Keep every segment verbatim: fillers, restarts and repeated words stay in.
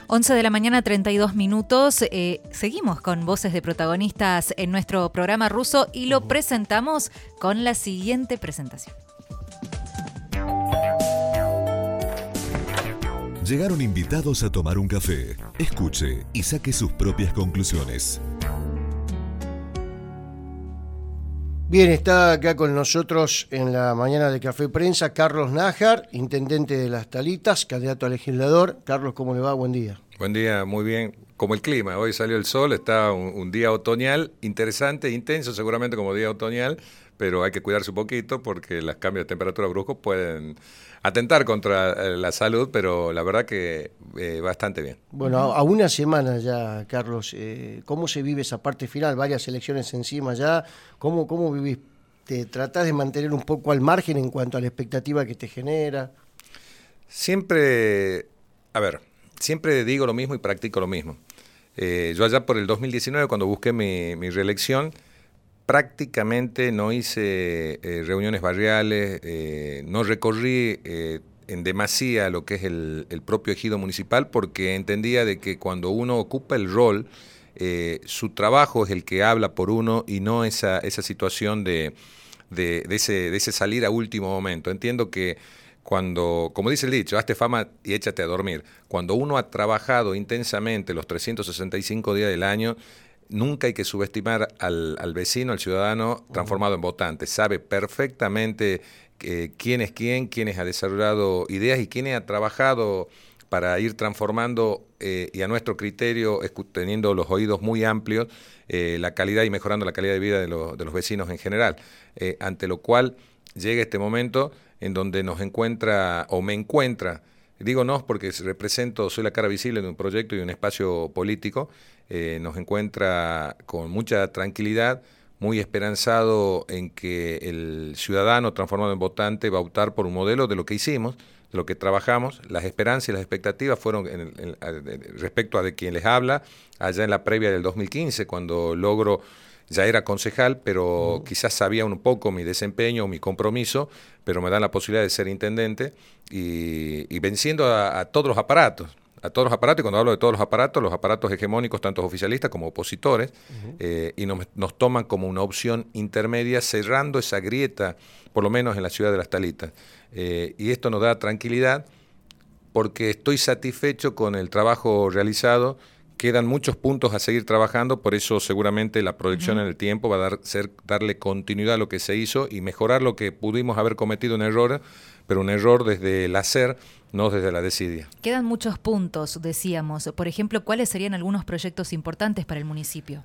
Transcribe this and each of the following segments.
once de la mañana, treinta y dos minutos. Eh, seguimos con voces de protagonistas en nuestro programa ruso y lo presentamos con la siguiente presentación. Llegaron invitados a tomar un café. Escuche y saque sus propias conclusiones. Bien, está acá con nosotros en la mañana de Café Prensa Carlos Nájar, intendente de Las Talitas, candidato a legislador. Carlos, ¿cómo le va? Buen día. Buen día, muy bien. Como el clima, hoy salió el sol, está un, un día otoñal, interesante, intenso seguramente como día otoñal, pero hay que cuidarse un poquito porque los cambios de temperatura bruscos pueden atentar contra eh, la salud, pero la verdad que eh, bastante bien. Bueno, a, a una semana ya, Carlos, eh, ¿cómo se vive esa parte final? Varias elecciones encima ya, ¿cómo, cómo vivís? ¿Te tratás de mantener un poco al margen en cuanto a la expectativa que te genera? Siempre, a ver, siempre digo lo mismo y practico lo mismo. Eh, yo allá por el dos mil diecinueve, cuando busqué mi, mi reelección, prácticamente no hice eh, reuniones barriales, eh, no recorrí eh, en demasía lo que es el, el propio ejido municipal, porque entendía de que cuando uno ocupa el rol, eh, su trabajo es el que habla por uno y no esa, esa situación de, de, de, ese, de ese salir a último momento. Entiendo que cuando, como dice el dicho, hazte fama y échate a dormir, cuando uno ha trabajado intensamente los trescientos sesenta y cinco días del año, nunca hay que subestimar al, al vecino, al ciudadano transformado en votante. Sabe perfectamente eh, quién es quién, quién ha desarrollado ideas y quién ha trabajado para ir transformando eh, y a nuestro criterio, teniendo los oídos muy amplios, eh, la calidad y mejorando la calidad de vida de, lo, de los vecinos en general. Eh, ante lo cual llega este momento en donde nos encuentra, o me encuentra, digo no porque represento, soy la cara visible de un proyecto y un espacio político, eh, nos encuentra con mucha tranquilidad, muy esperanzado en que el ciudadano transformado en votante va a optar por un modelo de lo que hicimos, de lo que trabajamos. Las esperanzas y las expectativas fueron en, en, en, respecto a de quien les habla, allá en la previa del dos mil quince, cuando logro, ya era concejal, pero uh-huh. quizás sabía un poco mi desempeño, mi compromiso, pero me dan la posibilidad de ser intendente y, y venciendo a, a todos los aparatos, a todos los aparatos, y cuando hablo de todos los aparatos, los aparatos hegemónicos, tanto oficialistas como opositores, uh-huh. eh, y nos, nos toman como una opción intermedia, cerrando esa grieta, por lo menos en la ciudad de Las Talitas. Eh, y esto nos da tranquilidad porque estoy satisfecho con el trabajo realizado. Quedan muchos puntos a seguir trabajando, por eso seguramente la proyección uh-huh. en el tiempo va a dar, ser, darle continuidad a lo que se hizo y mejorar lo que pudimos haber cometido un error, pero un error desde el hacer, no desde la desidia. Quedan muchos puntos, decíamos. Por ejemplo, ¿cuáles serían algunos proyectos importantes para el municipio?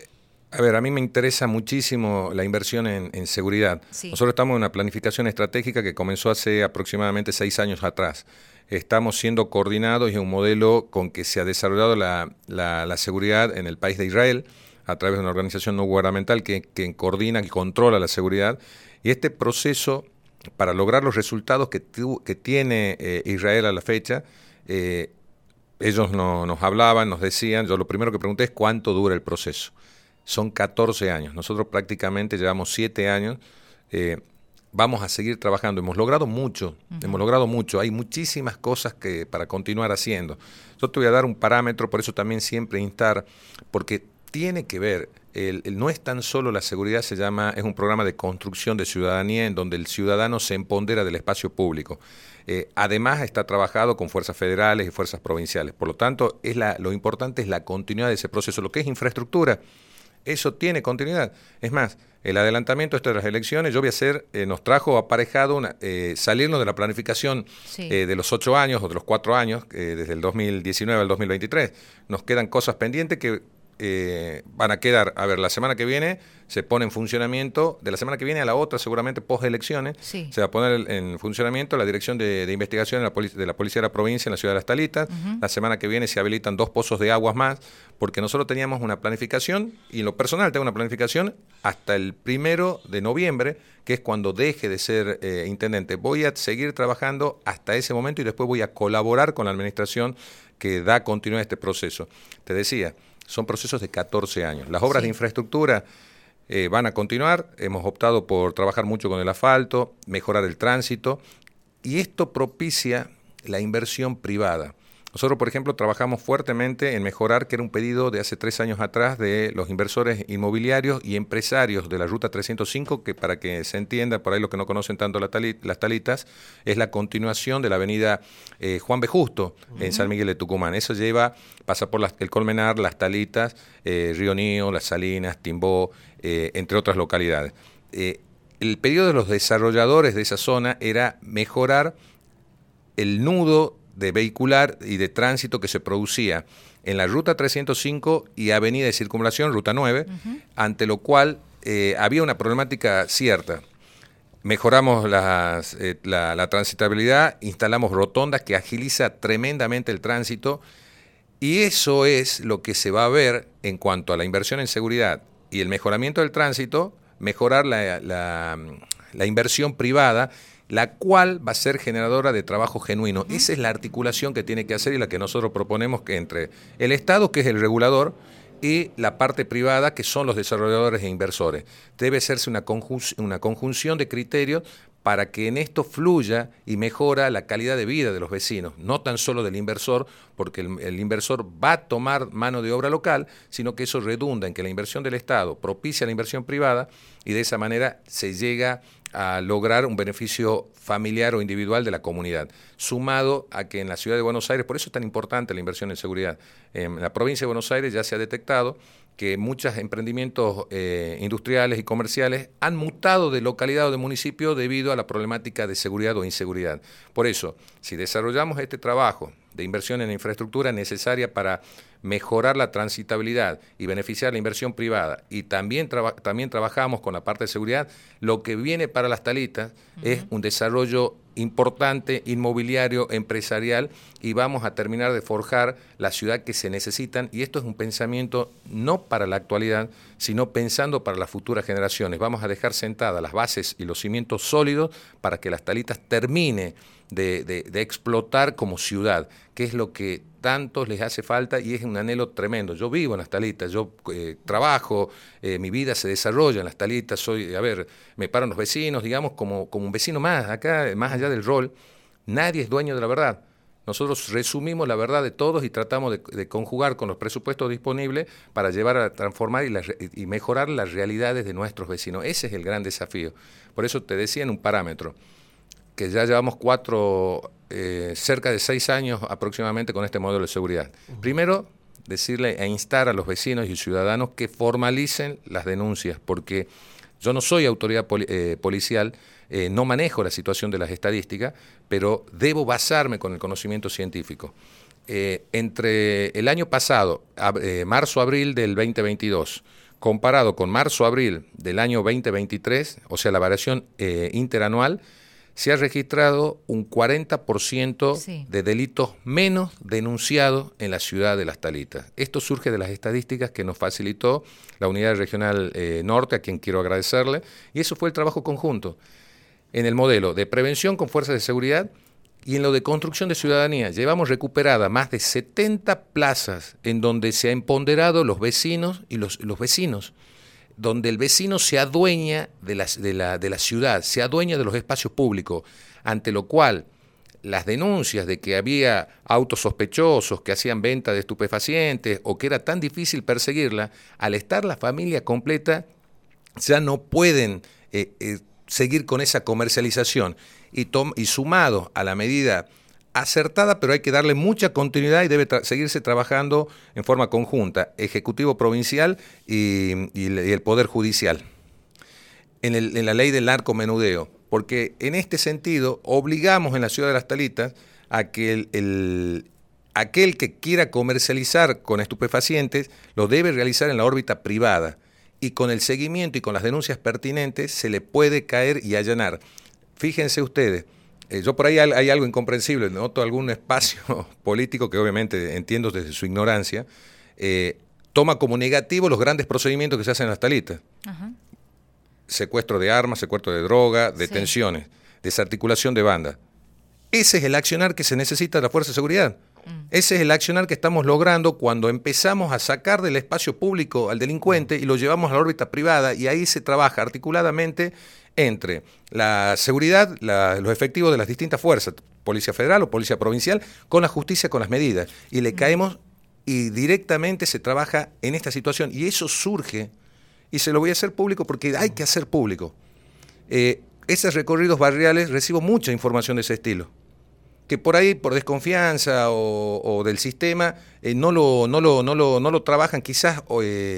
A ver, a mí me interesa muchísimo la inversión en, en seguridad. Sí. Nosotros estamos en una planificación estratégica que comenzó hace aproximadamente seis años atrás. Estamos siendo coordinados y es un modelo con que se ha desarrollado la, la, la seguridad en el país de Israel a través de una organización no gubernamental que, que coordina y controla la seguridad. Y este proceso, para lograr los resultados que, tu, que tiene eh, Israel a la fecha, eh, ellos no, nos hablaban, nos decían, yo lo primero que pregunté es cuánto dura el proceso. Son catorce años, nosotros prácticamente llevamos siete años, eh, vamos a seguir trabajando, hemos logrado mucho, uh-huh. hemos logrado mucho, hay muchísimas cosas que para continuar haciendo. Yo te voy a dar un parámetro, por eso también siempre instar, porque tiene que ver, el, el, no es tan solo la seguridad, se llama, es un programa de construcción de ciudadanía en donde el ciudadano se empodera del espacio público. Eh, además está trabajado con fuerzas federales y fuerzas provinciales, por lo tanto es la, lo importante es la continuidad de ese proceso, lo que es infraestructura. Eso tiene continuidad. Es más, el adelantamiento de las elecciones, yo voy a hacer, eh, nos trajo aparejado una, eh, salirnos de la planificación sí. eh, de los ocho años o de los cuatro años, eh, desde el dos mil diecinueve al dos mil veintitrés. Nos quedan cosas pendientes que eh, van a quedar, a ver, la semana que viene se pone en funcionamiento, de la semana que viene a la otra, seguramente post-elecciones, sí. se va a poner en funcionamiento la dirección de, de investigación de la, polic- de la Policía de la Provincia en la ciudad de Las Talitas. Uh-huh. La semana que viene se habilitan dos pozos de aguas más, porque nosotros teníamos una planificación, y en lo personal tengo una planificación hasta el primero de noviembre, que es cuando deje de ser eh, intendente. Voy a seguir trabajando hasta ese momento y después voy a colaborar con la administración que da continuidad a este proceso. Te decía, son procesos de catorce años. Las obras sí. de infraestructura eh, van a continuar. Hemos optado por trabajar mucho con el asfalto, mejorar el tránsito, y esto propicia la inversión privada. Nosotros, por ejemplo, trabajamos fuertemente en mejorar, que era un pedido de hace tres años atrás de los inversores inmobiliarios y empresarios de la Ruta trescientos cinco, que para que se entienda, por ahí los que no conocen tanto la tali, las Talitas, es la continuación de la avenida eh, Juan B. Justo, uh-huh. en San Miguel de Tucumán. Eso lleva, pasa por las, el Colmenar, Las Talitas, eh, Río Nío, Las Salinas, Timbó, eh, entre otras localidades. Eh, el pedido de los desarrolladores de esa zona era mejorar el nudo de vehicular y de tránsito que se producía en la Ruta trescientos cinco y Avenida de Circunvalación, Ruta nueve, uh-huh. ante lo cual eh, había una problemática cierta. Mejoramos las, eh, la, la transitabilidad, instalamos rotondas que agiliza tremendamente el tránsito, y eso es lo que se va a ver en cuanto a la inversión en seguridad y el mejoramiento del tránsito, mejorar la, la, la inversión privada, la cual va a ser generadora de trabajo genuino. Uh-huh. Esa es la articulación que tiene que hacer y la que nosotros proponemos, que entre el Estado, que es el regulador, y la parte privada, que son los desarrolladores e inversores. Debe hacerse una, conjun- una conjunción de criterios para que en esto fluya y mejora la calidad de vida de los vecinos, no tan solo del inversor, porque el, el inversor va a tomar mano de obra local, sino que eso redunda en que la inversión del Estado propicia la inversión privada, y de esa manera se llega a lograr un beneficio familiar o individual de la comunidad, sumado a que en la ciudad de Buenos Aires, por eso es tan importante la inversión en seguridad, en la provincia de Buenos Aires ya se ha detectado que muchos emprendimientos eh, industriales y comerciales han mutado de localidad o de municipio debido a la problemática de seguridad o inseguridad. Por eso, si desarrollamos este trabajo de inversión en la infraestructura necesaria para mejorar la transitabilidad y beneficiar la inversión privada, y también, traba, también trabajamos con la parte de seguridad, lo que viene para Las Talitas uh-huh. es un desarrollo importante, inmobiliario, empresarial, y vamos a terminar de forjar la ciudad que se necesitan, y esto es un pensamiento no para la actualidad, sino pensando para las futuras generaciones. Vamos a dejar sentadas las bases y los cimientos sólidos para que Las Talitas termine de, de, de explotar como ciudad, que es lo que tantos les hace falta, y es un anhelo tremendo. Yo vivo en Las Talitas, yo eh, trabajo, eh, mi vida se desarrolla en Las Talitas, soy, a ver, me paran los vecinos, digamos, como, como un vecino más, acá, más allá del rol, nadie es dueño de la verdad. Nosotros resumimos la verdad de todos y tratamos de, de conjugar con los presupuestos disponibles para llevar a transformar y, la, y mejorar las realidades de nuestros vecinos. Ese es el gran desafío. Por eso te decía en un parámetro, que ya llevamos cuatro, eh, cerca de seis años aproximadamente con este modelo de seguridad. Uh-huh. Primero, decirle e instar a los vecinos y ciudadanos que formalicen las denuncias, porque yo no soy autoridad poli- eh, policial, eh, no manejo la situación de las estadísticas, pero debo basarme con el conocimiento científico. Eh, entre el año pasado, ab- eh, marzo-abril del veinte veintidós, comparado con marzo-abril del año veinte veintitrés, o sea, la variación eh, interanual, se ha registrado un cuarenta por ciento sí. de delitos menos denunciados en la ciudad de Las Talitas. Esto surge de las estadísticas que nos facilitó la Unidad Regional eh, Norte, a quien quiero agradecerle, y eso fue el trabajo conjunto en el modelo de prevención con fuerzas de seguridad y en lo de construcción de ciudadanía. Llevamos recuperadas más de setenta plazas en donde se ha empoderado los vecinos y los, los vecinos, donde el vecino se adueña de la, de, la, de la ciudad, se adueña de los espacios públicos, ante lo cual las denuncias de que había autos sospechosos que hacían venta de estupefacientes o que era tan difícil perseguirla, al estar la familia completa, ya no pueden eh, eh, seguir con esa comercialización. Y, tom- y sumado a la medida acertada, pero hay que darle mucha continuidad y debe tra- seguirse trabajando en forma conjunta, Ejecutivo Provincial y, y, y el Poder Judicial, en, el, en la ley del narcomenudeo, porque en este sentido obligamos en la ciudad de Las Talitas a que el, el, aquel que quiera comercializar con estupefacientes lo debe realizar en la órbita privada, y con el seguimiento y con las denuncias pertinentes se le puede caer y allanar. Fíjense ustedes, Eh, yo por ahí hay, hay algo incomprensible, noto algún espacio político que obviamente entiendo desde su ignorancia, eh, toma como negativo los grandes procedimientos que se hacen en Las Talitas. Ajá. Secuestro de armas, secuestro de droga, detenciones, sí. desarticulación de bandas. Ese es el accionar que se necesita de la Fuerza de Seguridad. Mm. Ese es el accionar que estamos logrando cuando empezamos a sacar del espacio público al delincuente y lo llevamos a la órbita privada, y ahí se trabaja articuladamente entre la seguridad, la, los efectivos de las distintas fuerzas. Policía Federal o Policía Provincial, con la justicia, con las medidas. Y le caemos y directamente se trabaja en esta situación. Y eso surge, y se lo voy a hacer público porque hay que hacer público. Eh, esos recorridos barriales, recibo mucha información de ese estilo. Que por ahí, por desconfianza o, o del sistema, eh, no, lo, no, lo, no, lo, no lo trabajan quizás eh,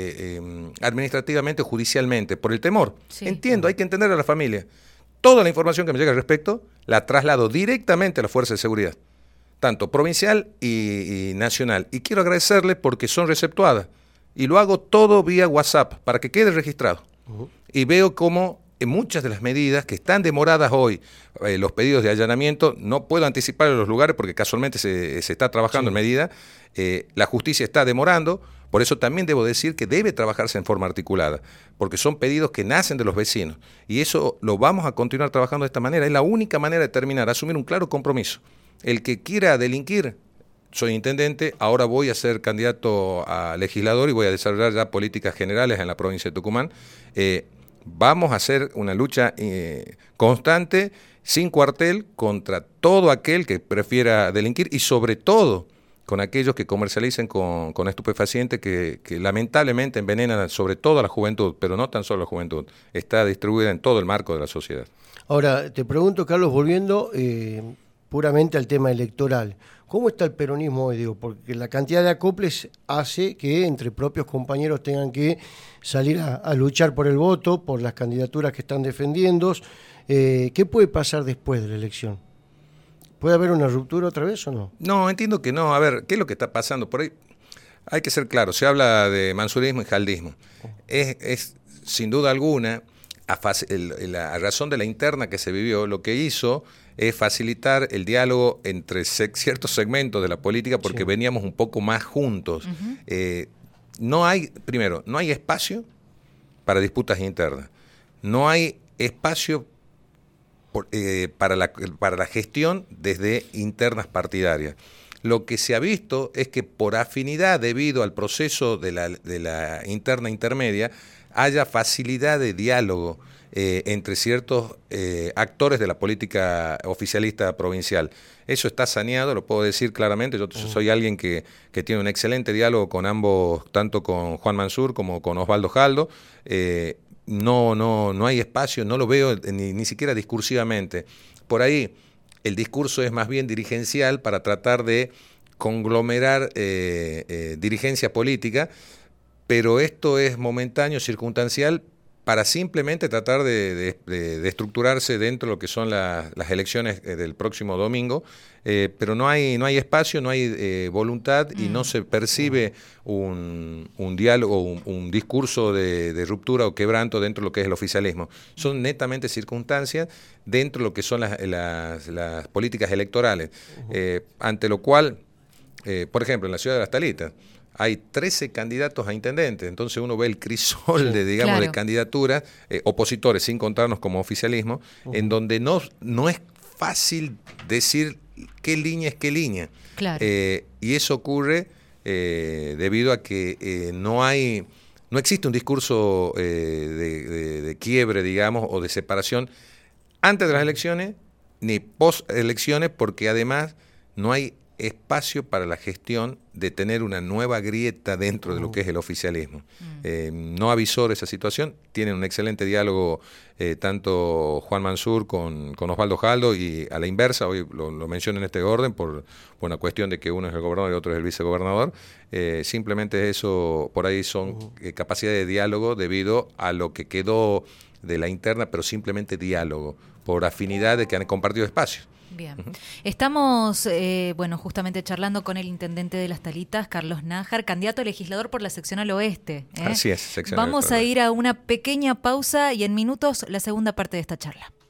eh, administrativamente o judicialmente, por el temor. Sí. Entiendo, hay que entender a la familia. Toda la información que me llega al respecto la traslado directamente a la Fuerza de Seguridad, tanto provincial y, y nacional. Y quiero agradecerles porque son receptuadas. Y lo hago todo vía WhatsApp, para que quede registrado. Uh-huh. Y veo cómo en muchas de las medidas que están demoradas hoy, eh, los pedidos de allanamiento, no puedo anticipar los lugares porque casualmente se, se está trabajando sí. en medida, eh, la justicia está demorando, por eso también debo decir que debe trabajarse en forma articulada, porque son pedidos que nacen de los vecinos, y eso lo vamos a continuar trabajando de esta manera, es la única manera de terminar, asumir un claro compromiso. El que quiera delinquir, soy intendente, ahora voy a ser candidato a legislador y voy a desarrollar ya políticas generales en la provincia de Tucumán. Eh, Vamos a hacer una lucha eh, constante, sin cuartel, contra todo aquel que prefiera delinquir y sobre todo con aquellos que comercialicen con, con estupefacientes que, que lamentablemente envenenan sobre todo a la juventud, pero no tan solo a la juventud, está distribuida en todo el marco de la sociedad. Ahora, te pregunto, Carlos, volviendo eh, puramente al tema electoral, ¿cómo está el peronismo hoy? Digo, porque la cantidad de acoples hace que entre propios compañeros tengan que salir a, a luchar por el voto, por las candidaturas que están defendiendo. Eh, ¿Qué puede pasar después de la elección? ¿Puede haber una ruptura otra vez o no? No, entiendo que no. A ver, ¿qué es lo que está pasando? Por ahí hay que ser claro, se habla de mansurismo y jaldismo. Es, es sin duda alguna, a, el, a razón de la interna que se vivió, lo que hizo es facilitar el diálogo entre se, ciertos segmentos de la política porque sí. veníamos un poco más juntos. Uh-huh. Eh, no hay, primero, no hay espacio para disputas internas. No hay espacio por, eh, para, la, para la gestión desde internas partidarias. Lo que se ha visto es que por afinidad, debido al proceso de la, de la interna intermedia, haya facilidad de diálogo Eh, entre ciertos eh, actores de la política oficialista provincial. Eso está saneado, lo puedo decir claramente. Yo uh. soy alguien que, que tiene un excelente diálogo con ambos, tanto con Juan Mansur como con Osvaldo Jaldo. Eh, no, no, no hay espacio, no lo veo ni, ni siquiera discursivamente. Por ahí el discurso es más bien dirigencial para tratar de conglomerar eh, eh, dirigencia política, pero esto es momentáneo, circunstancial, para simplemente tratar de, de, de, de estructurarse dentro de lo que son la, las elecciones del próximo domingo, eh, pero no hay no hay espacio, no hay eh, voluntad mm. y no se percibe mm. un, un diálogo, un, un discurso de, de ruptura o quebranto dentro de lo que es el oficialismo. Son netamente circunstancias dentro de lo que son las, las, las políticas electorales, uh-huh. eh, ante lo cual, eh, por ejemplo, en la ciudad de Las Talitas, hay trece candidatos a intendente, entonces uno ve el crisol de, digamos, claro. de candidaturas, eh, opositores, sin contarnos como oficialismo, uh-huh. en donde no, no es fácil decir qué línea es qué línea. Claro. Eh, y eso ocurre eh, debido a que eh, no hay, no existe un discurso eh, de, de, de quiebre, digamos, o de separación antes de las elecciones, ni post elecciones, porque además no hay espacio para la gestión de tener una nueva grieta dentro de lo que es el oficialismo. Mm. Eh, no avisó de esa situación, tienen un excelente diálogo eh, tanto Juan Mansur con, con Osvaldo Jaldo y a la inversa, hoy lo, lo menciono en este orden por, por una cuestión de que uno es el gobernador y otro es el vicegobernador, eh, simplemente eso, por ahí son uh-huh. eh, capacidades de diálogo debido a lo que quedó de la interna, pero simplemente diálogo, por afinidad de que han compartido espacios. Bien. Uh-huh. Estamos, eh, bueno, justamente charlando con el intendente de Las Talitas, Carlos Nájar, candidato a legislador por la seccional oeste. ¿eh? Así es, seccional. Vamos a ir a una pequeña pausa y en minutos la segunda parte de esta charla.